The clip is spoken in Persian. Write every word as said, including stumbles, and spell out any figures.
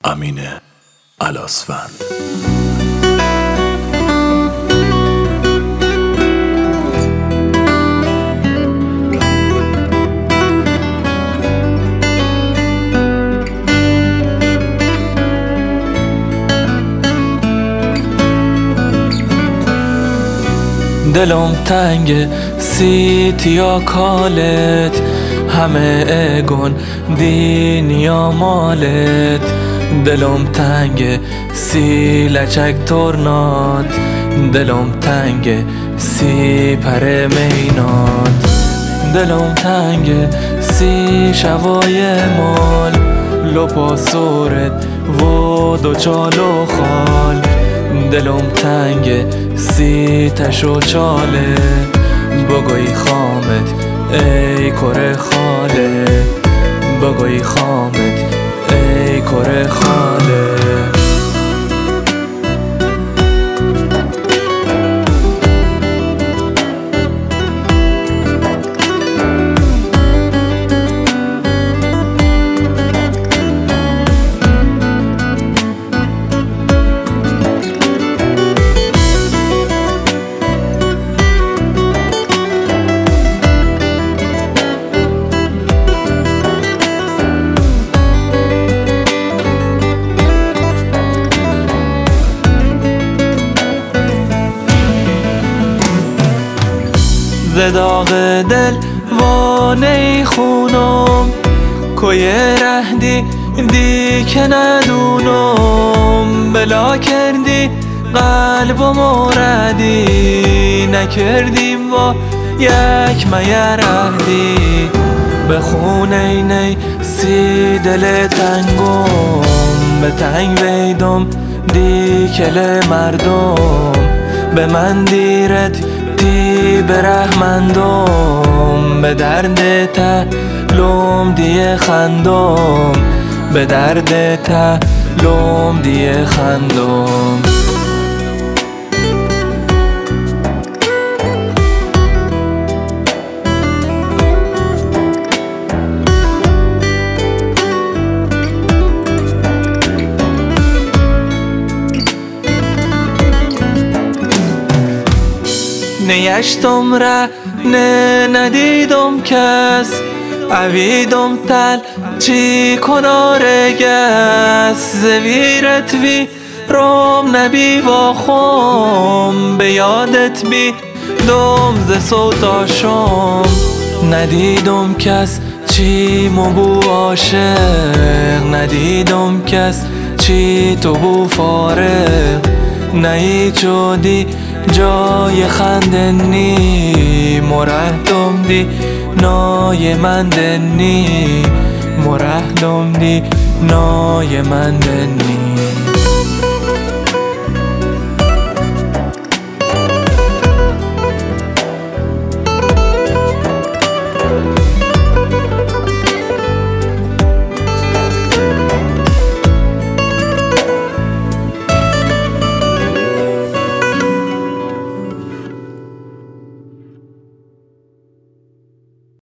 امین الاسفند. دلم تنگ سیتیا کالت، همه اگون دینیا مالت. دلم تنگ سی لچک تورنات، دلم تنگ سی پر مینات. دلم تنگ سی شوای مال، لپا سورت و دو چال و خال. دلم تنگ سی تشو چاله، بگوی خامت ای کره خاله، بگوی خامت ای کره خاله. ز داغ دل وانه خونم، کوی رهدی دی که ندونم. بلا کردی قلب و موردی، نکردیم با یک میر عهدی. به خونه نی سی دل تنگم، به تنگ ویدم دی کل مردم. به من دیرت دی برحمندم، به درد تلوم دیه خندم، به درد تلوم دیه خندم. نیشتم را نه ندیدم کس، اویدم تل چی کناره گس. زویرت وی روم نبی و خوم، به یادت بی دوم ز سوتاشم. ندیدم کس چی مبو عاشق، ندیدم کس چی تو بو فارغ. نهی چودی جای خندنی، مرهدم دی نای مندنی، مرهدم دی نای مندنی.